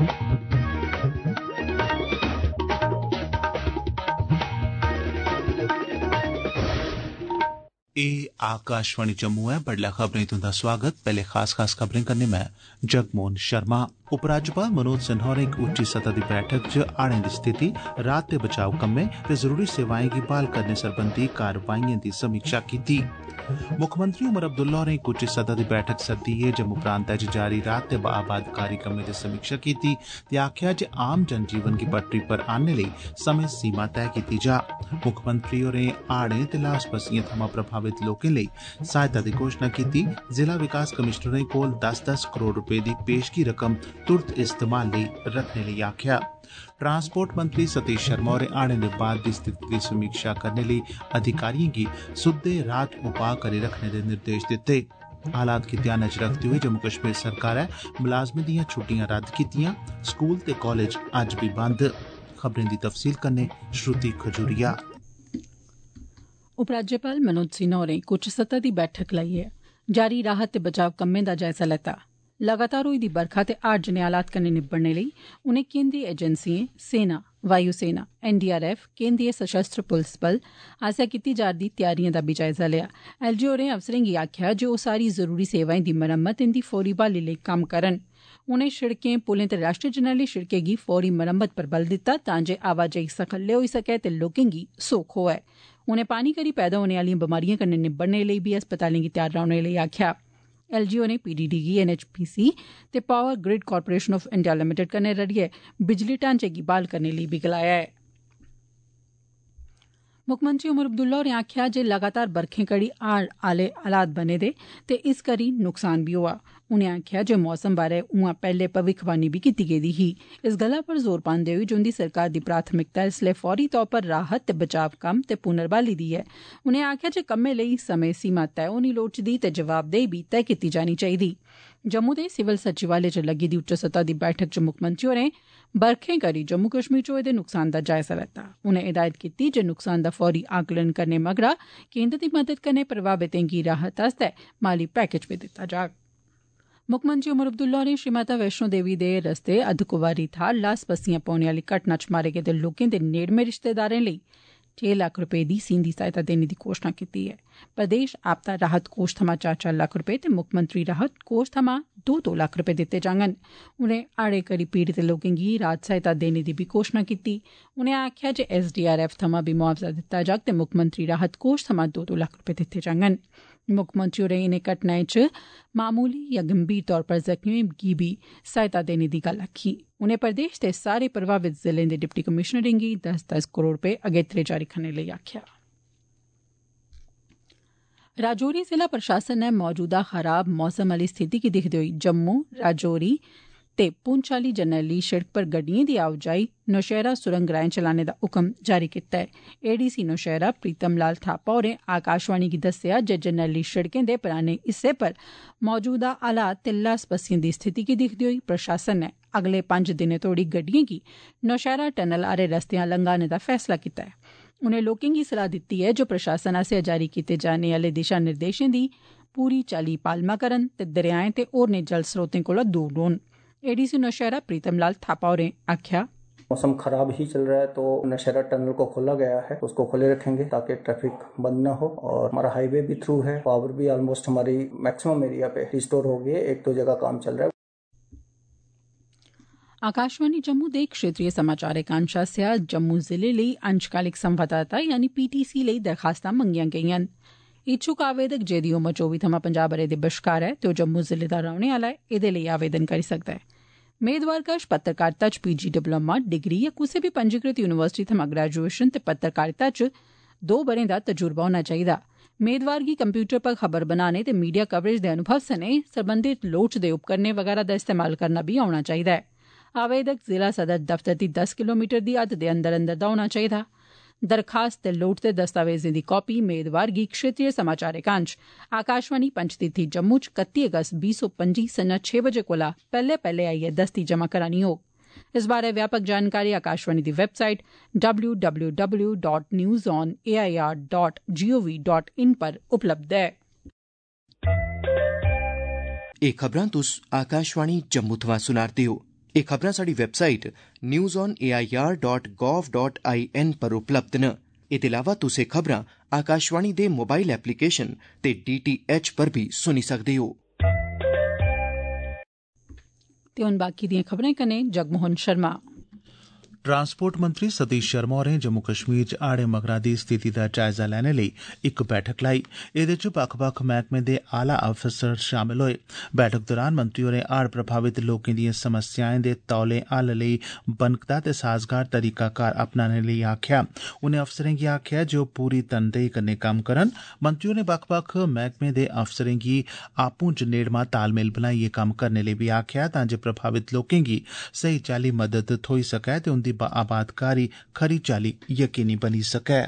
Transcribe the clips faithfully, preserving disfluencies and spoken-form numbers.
ए आकाशवाणी जम्मू है। बडलै खबरें तुंदा स्वागत। पहले खास खास खबरें करने मैं जगमोहन शर्मा। उपराज्यपाल मनोज सिन्हा होरें इक उच्ची सतह दी बैठक च हाड़ें दी स्थिति, राहत ते बचाव कम्में ते जरूरी सेवाएं गी बहाल करने सरबंधी कारवाइएं दी समीक्षा कीती। मुक्खमंत्री उमर अब्दुल्ला होरें इक उच्ची सतह दी बैठक सद्दियै जम्मू प्रांतै च जारी राहत ते आबादकारी कम्में दी समीक्षा कीती ते आखेआ जे आम जनजीवन गी पटरी पर आनने लेई समें सीमा तय कीती जा। मुक्खमंत्री होरें हाड़ें ते ल्हास पस्सियें थमां प्रभावित लोकें लेई सहायता दी घोषणा कीती। जिला विकास कमिशनरें कोल दस दस करोड़ रपे दी पेशगी रकम तुरत इस्तेमाल लेई रखने लेई आखेआ। ट्रांसपोर्ट मंत्री सतीश शर्मा होरें हाड़ें दे बाद दी स्थिति दी समीक्षा करने लेई अधिकारिएं गी सुद्दे राहत उपाऽ करी रखने दे निर्देश दित्ते। हालात गी ध्यानै च रखदे होई जम्मू कश्मीर सरकारै मुलाजमें दियां छुट्टियां रद्द कीतियां। स्कूल ते कॉलेज अज्ज बी बंद। खबरें दी तफसील कन्नै श्रुति खजूरिया। उपराज्यपाल मनोज सिन्हा होरें इक उच्च सतह दी बैठक लाइयै जारी राहत ते बचाव कम्में दा जायजा लैता। लगातार होई दी बरखा ते हाड़ जनेह हालात कन्नै निब्बड़ने लेई उनें केंद्रीय एजेंसिएं, सेना, वायु सेना, एन डी आर एफ, केंद्रीय सशस्त्र पुलस बल आसेआ कीती जा'रदी तैयारिएं दा बी जायजा लेआ। एल जी होरें अफसरें गी आखेआ जे ओह् सारी जरूरी सेवाएं दी मरम्मत इंदी फौरी ब्हाली लेई कम्म करन। उनें शिड़कें, पुलें ते राष्ट्रीय जरनैली शिड़कें गी फौरी मरम्मत पर बल दित्ता तां जे आवाजाही सखल्ले होई सकै ते लोकें गी सौख होऐ। उनें पानी करी पैदा होने आलिएं बमारिएं कन्नै निब्बड़ने लेई बी अस्पतालें गी त्यार रौह्ने लेई आखेआ। एल जी होरें पी डी डी गी एन एच पी सी ते power grid corporation of India limited कन्नै रलियै बिजली ढांचे गी बहाल करने लेई बी गलाया ऐ। मुक्खमंत्री उमर अब्दुल्ला होरें आखेआ जे लगातार बरखें करी हाड़ आह्ले हालात बने दे ते इस करी नुकसान बी होआ। उनें आखेआ जे मौसम बारै उआं पैह्ले भविक्खवाणी बी कीती गेदी ही। इस गल्ला पर जोर पांदे होई जे उंदी सरकार दी प्राथमिकता इसलै फौरी तौर पर राहत ते बचाव कम्म ते पुनर्बहाली दी ऐ। उनें आखेआ जे कम्में लेई समें सीमा तय होनी लोड़चदी ते जवाबदेही बी तय कीती जानी चाहिदी। जम्मू दे सिविल सचिवालय च लग्गी दी उच्च सतह दी बैठक च मुक्खमंत्री होरें बरखें करी जम्मू कश्मीर च होए दे नुकसान दा जायजा लैता। उनें हिदायत कीती जे नुकसान दा फौरी आकलन करने मगरा केंद्र दी मदद कन्नै प्रभावितें गी राहत आस्तै माली पैकेज बी दित्ता जाग। मुक्खमंत्री उमर अब्दुल्ला होरें श्री माता वैष्णो देवी दे रस्ते अद्धकुवारी थाह्र ल्हास पस्सियां पौने आली घटना च मारे गेदे लोकें दे नेड़मे रिश्तेदारें लेई छे लक्ख रपे दी सींधी सहायता देने दी घोषणा कीती ऐ। प्रदेश आपदा राहत कोष थमां चार चार लक्ख रपे ते मुक्खमंत्री राहत कोष थमां दो दो लक्ख रपे दित्ते जाङन। उनें हाड़े करी पीड़ित लोकें गी राहत सहायता देने दी बी घोषणा कीती। उनें आखेआ जे एस डी आर एफ थमां बी मुआवजा दित्ता जाग ते मुक्खमंत्री राहत कोष थमां दो दो लक्ख रपे दित्ते जाङन। मुक्खमंत्री होरें इनें घटनाएं च मामूली या गंभीर तौर पर जख्मियें गी बी सहायता देने दी गल्ल आखी। उनें प्रदेश दे सारे प्रभावित जिलें दे डिप्टी कमिशनरें गी दस दस करोड़ रपे अगेत्रे जारी करने लेई आखेआ। राजौरी जिला प्रशासन नै मौजूदा खराब मौसम आली स्थिति गी दिक्खदे होई जम्मू, राजौरी ते पुंछ आली जरनैली शिड़क पर गड्डिएं दी आओजाई नौशहरा सुरंग राएं चलाने दा हुक्म जारी कीता ऐ। A D C Naushera Pritam Lal Thapa होरें आकाशवाणी गी दस्सेआ जे जरनैली शिड़कें दे पराने हिस्से पर मौजूदा हालात ते ल्हास पस्सियें दी स्थिति गी दिक्खदे होई प्रशासन नै अगले पंज दिनें तोड़ी गड्डिएं गी नौशहरा टनल आह्ले रस्तेयां लंघाने दा फैसला कीता ऐ। उनें लोकें गी सलाह दित्ती ऐ जे प्रशासन आसेआ जारी कीते जाने आह्ले दिशा निर्देशें दी पूरी चाल्ली पालमा करन ते दरेयाएं ते होरनें जल स्रोतें कोला दूर रौह्न। A D C Naushera Pritam Lal Thapa होरें आखेआ मौसम खराब ही चल रहा है तो नौशहरा टनल को खोला गया है, उसको खोले रखेंगे ताकि ट्रैफिक बंद न हो। और हमारा हाईवे भी थ्रू है, पावर भी ऑलमोस्ट हमारी मैक्सिमम एरिया पे रिस्टोर हो गई है। एक दो जगह काम चल रहा है। आकाशवाणी जम्मू दे क्षेत्रीय समाचार एकांश आसेआ जम्मू जिले लेई अंशकालिक संवाददाता यानी पी टी सी लेई दरखास्तां मंगियां गेईआं न। इच्छुक आवेदक जेदी उमर चौबी थमां पंजाह् ब'रे दे बश्कार ऐ ते ओह् जम्मू जिले दा रौह्ने आह्ला ऐ, एह्दे लेई आवेदन करी सकदा ऐ। मेदवार कश पत्रकारिता च पी जी डिप्लोमा, डिग्री या कुसै बी पंजीकृत यूनिवर्सिटी थमां ग्रेजुएशन ते पत्रकारिता च दो ब'रें दा तजुर्बा होना चाहिदा। मेदवार गी कंप्यूटर पर खबर बनाने ते मीडिया कवरेज दे अनुभव सने सरबंधित लोड़चदे उपकरणें वगैरा दा इस्तेमाल करना बी औना चाहिदा ऐ। आवेदक जिला सदर दफ्तर दी दस किलोमीटर दी हद दे अंदर अंदर दा होना चाहिदा। दरखास्त ते लोड़चदे दस्तावेजें दी कापी मेदवार गी क्षेत्रीय समाचार एकांश आकाशवाणी पंचतीर्थी जम्मू च कत्ती अगस्त बीह् सौ पंजी संञा छे बजे कोला पैह्ले पैह्ले आइयै दस्ती जमा करानी होग। इस बारै व्यापक जानकारी आकाशवाणी दी website W W W dot news on A I R dot G O V dot in पर उपलब्ध ऐ। एह् खबरां तुस आकाशवाणी जम्मू थमां सुना'रदे ओ। एह् खबरां साढ़ी website news on A I R dot gov dot I N पर उपलब्ध न। एह्दे अलावा तुस एह् खबरां आकाशवाणी दे मोबाइल एप्लीकेशन ते डी टी एच पर भी सुनी सकदे हो। ते हुन बाकी दियां खबरें कन्नै जगमोहन शर्मा। ट्रांसपोर्ट मंत्री सतीश शर्मा होरें जम्मू कश्मीर च हाड़े मगरा दी स्थिति दा जायजा लैने लेई इक बैठक लाई। एह्दे च बक्ख बक्ख मैह्कमें दे आला अफसर शामल होए। बैठक दौरान मंत्री होरें हाड़ प्रभावित लोकें दिएं समस्याएं दे तौले हल लेई बनकदा ते साजगार तरीकाकार अपनाने लेई आखेआ। उनें अफसरें गी आखेआ जे ओह् पूरी तनदेही कन्नै कम्म करन। मंत्री होरें बक्ख बक्ख मैह्कमें दे अफसरें गी आपूं च नेड़मा तालमेल बनाइयै कम्म करने लेई बी आखेआ तां जे प्रभावित लोकें गी स्हेई चाल्ली मदद थ्होई सकै ते उंदी आबादकारी खरी चाल्ली यकीनी बनी सकै।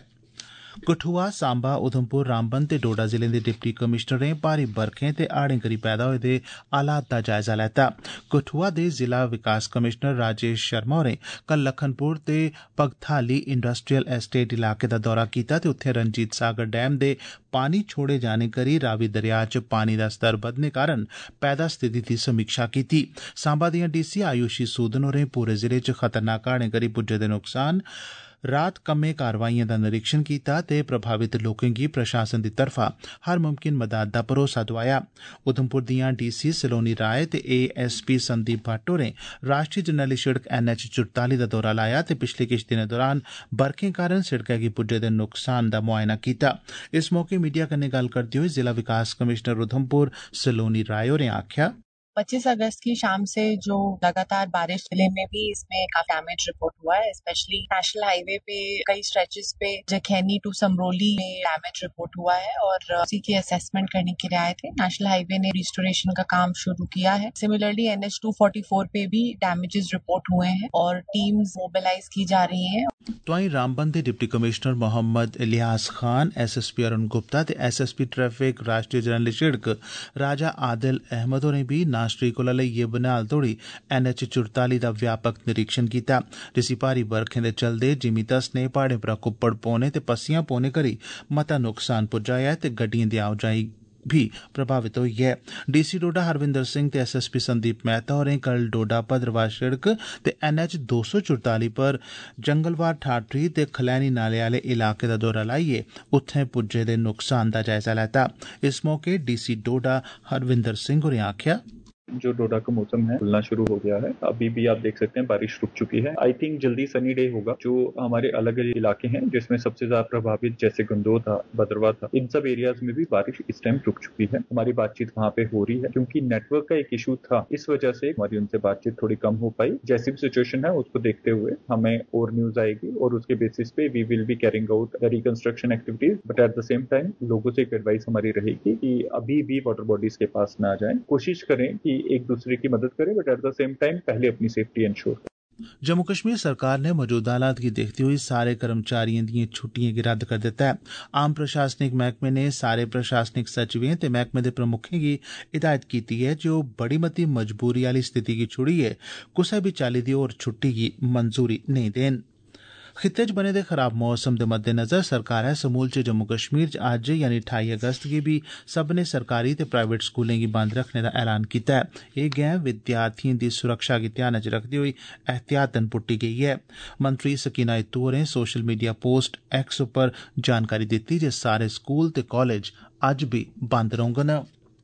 कठुआ, सांबा, उधमपुर, रामबन ते डोडा जिलें दे डिप्टी कमिशनरें भारी बरखें ते हाड़ें करी पैदा होए दे हालात दा जायजा लैता। कठुआ दे जिला विकास कमिशनर राजेश शर्मा होरें कल लखनपुर ते पगथाली इंडस्ट्रियल एस्टेट इलाके दा दौरा कीता ते उत्थे रंजीत सागर डैम दे पानी छोड़े जाने करी रावी दरेया च पानी दा स्तर बधने कारण पैदा स्थिति दी समीक्षा कीती। सांबा दियां डीसी आयुषी सूदन होरें पूरे जिले च खतरनाक हाड़ें करी पुज्जे दे नुकसान राहत कम्में कारवाइएं दा निरीक्षण कीता ते प्रभावित लोकें गी प्रशासन दी तरफा हर मुमकिन मदाद दा भरोसा दोआया। उधमपुर दियां डीसी सलोनी राय ते ए एस पी संदीप भट्ट होरें राष्ट्रीय जरनैली शिड़क एन एच चौताली दा दौरा लाया ते पिछले किश दिनें दौरान बरखें कारण सिड़कै गी पुज्जे दे नुकसान दा मुआयना कीता। इस मौके मीडिया कन्नै गल्ल करदे होई जिला विकास कमिशनर उधमपुर सलोनी राय होरें आखेआ पच्चीस अगस्त की शाम से जो लगातार बारिश जिले में भी इसमें काफी डैमेज रिपोर्ट हुआ है। स्पेशली नेशनल हाईवे पे कई stretches pay Jakhaini to Samroli में डैमेज रिपोर्ट हुआ है और उसी की असेसमेंट करने के लिए आए थे। नेशनल हाईवे ने रिस्टोरेशन का काम शुरू किया है। Similarly N H two forty four पे भी डैमेजेस रिपोर्ट हुए हैं और टीम्स मोबिलाइज की जा रही हैं। तोआईं रामबन दे deputy commissioner Mohammad Ilyas Khan, S S P Arun Gupta ते एस एस पी ट्रैफिक राष्ट्रीय जरनैली शिड़क राजा आदिल अहमद होरें बी नाशरी कोला लेइयै बनिहाल तोड़ी एन एच चौताली दा व्यापक निरीक्षण कीता, जिसी भारी बरखें दे चलदे जिमी धसने, प्हाड़ें परा कुप्पड़ पौने ते पस्सियां पौने करी मता नुकसान पुज्जा ऐ ते गड्डिएं दी आओजाई भी प्रभावित होई है। डीसी डोडा हरविंदर सिंह ते एस एस पी संदीप मेहता होरें कल डोडा भद्रवाह शिड़क ते एन एच दो सौ चौताली पर जंगलवार ठाठरी ते खलैनी नाले आले इलाके दा दौरा लाइयै उत्थें पुज्जे दे नुकसान दा जायजा लैता। इस मौके डीसी डोडा हरविंदर सिंह होरें आखेआ जो डोडा का मौसम है खुलना शुरू हो गया है। अभी भी आप देख सकते हैं बारिश रुक चुकी है। आई थिंक जल्दी सनी डे होगा। जो हमारे अलग अलग इलाके हैं जिसमें सबसे ज्यादा प्रभावित जैसे गंदोह था, भद्रवाह था, इन सब एरियाज में भी बारिश इस टाइम रुक चुकी है। हमारी बातचीत वहाँ पे हो रही है क्योंकि नेटवर्क का एक इशू था, इस वजह से हमारी उनसे बातचीत थोड़ी कम हो पाई। जैसी भी सिचुएशन है उसको देखते हुए हमें और न्यूज आएगी और उसके बेसिस पे we will be carrying out the reconstruction activities. But at the same time लोगों से एक एडवाइस हमारी रहेगी कि अभी भी वाटर बॉडीज के पास ना जाएं। कोशिश करें कि एक दूसरे की मदद करें, but at the same time पहले अपनी सेफ्टी इंश्योर करें। जम्मू कश्मीर सरकार ने मौजूदा हालात गी देखते हुए सारे कर्मचारियों दी छुट्टियां गी रद्द कर दिता है। आम प्रशासनिक मैह्कमे ने सारे प्रशासनिक सचिवें ते मैह्कमे दे प्रमुखें गी हिदायत कीती है जे ओह् बड़ी मती मजबूरी आह्ली स्थिति गी छुड़ियै कुसै बी चाल्ली दी होर छुट्टी गी मंजूरी नेईं देन। खित्ते च बने दे खराब मौसम दे मद्देनजर सरकारै समूलचे जम्मू कश्मीर च अज्ज यानी ठाई अगस्त गी बी सब्भनें सरकारी ते प्राइवेट स्कूलें गी बंद रखने दा ऐलान कीता है। एह् गैं विद्यार्थिएं दी सुरक्षा गी ध्यानै च रखदे होई एहतियातन पुट्टी गेई है। मंत्री सकीना इत्तू होरें सोशल मीडिया पोस्ट एक्स उप्पर जानकारी दित्ती जे सारे स्कूल ते कॉलेज अज्ज बी बंद रौह्ङन।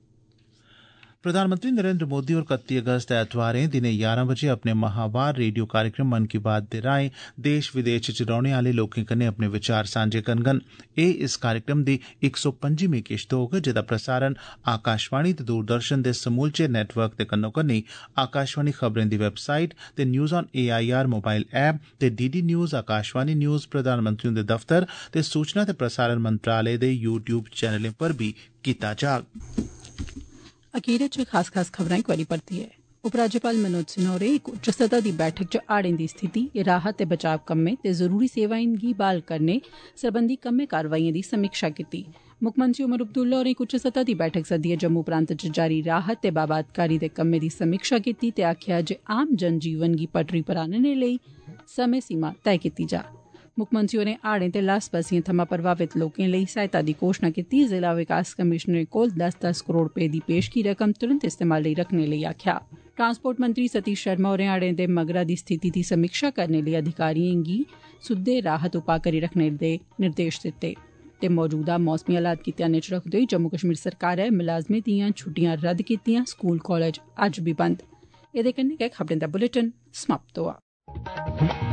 प्रधानमंत्री नरेंद्र मोदी होर कत्ती अगस्त ऐतवारें दिनें ग्यारह बजे अपने माहवार रेडियो कार्यक्रम मन की बात दे राएं देश विदेश च रौहने आले लोकें कन्नै अपने विचार सांझे करङन। एह् इस कार्यक्रम दी इक सौ पंजीमीं किश्त होग जेदा प्रसारण आकाशवाणी ते दूरदर्शन दे समूलचे नेटवर्क दे कन्नो कन्नी आकाशवाणी खबरें दी वैबसाइट ते news on A I R mobile app ते D D news, Akashvani news, प्रधानमंत्री हुंदे दफ्तर ते सूचना ते प्रसारण मंत्रालय दे यूट्यूब चैनलें पर भी कीता जाग। अखीर च खास खास खबरां इक बारी परतियै। उपराज्यपाल मनोज सिन्हा होरें इक उच्च सतह दी बैठक च हाड़ें दी स्थिति, राहत ते बचाव कम्में ते जरूरी सेवाएं गी बहाल करने सरबंधी कम्में कारवाइएं दी समीक्षा कीती। मुक्खमंत्री उमर अब्दुल्ला होरें इक उच्च सतह दी बैठक सद्दियै जम्मू प्रांत च जारी राहत ते बाबादकारी दे कम्में दी समीक्षा कीती ते आखेआ जे आम जनजीवन गी पटरी पर आनने लेई समें सीमा तय कीती जा। मुक्खमंत्री होरें हाड़ें ते लास पस्सियें थमां प्रभावित लोकें लेई सहायता दी घोषणा कीती। जिला विकास कमिशनरें कोल दस दस करोड़ रपे दी पेशगी रकम तुरंत इस्तेमाल लेई रखने लेई आखेआ। ट्रांसपोर्ट मंत्री सतीश शर्मा होरें हाड़ें दे मगरा दी स्थिति दी समीक्षा करने लेई अधिकारिएं गी सुद्दे राहत उपा करी रखने दे निर्देश दित्ते ते मौजूदा मौसमी हालात गी ध्यानै च रखदे होई जम्मू कश्मीर सरकारै मुलाजमें दियां छुट्टियां रद्द कीतियां, स्कूल कालेज अज्ज बी बंद। एह्दे कन्नै गै खबरें दा बुलेटिन समाप्त होआ।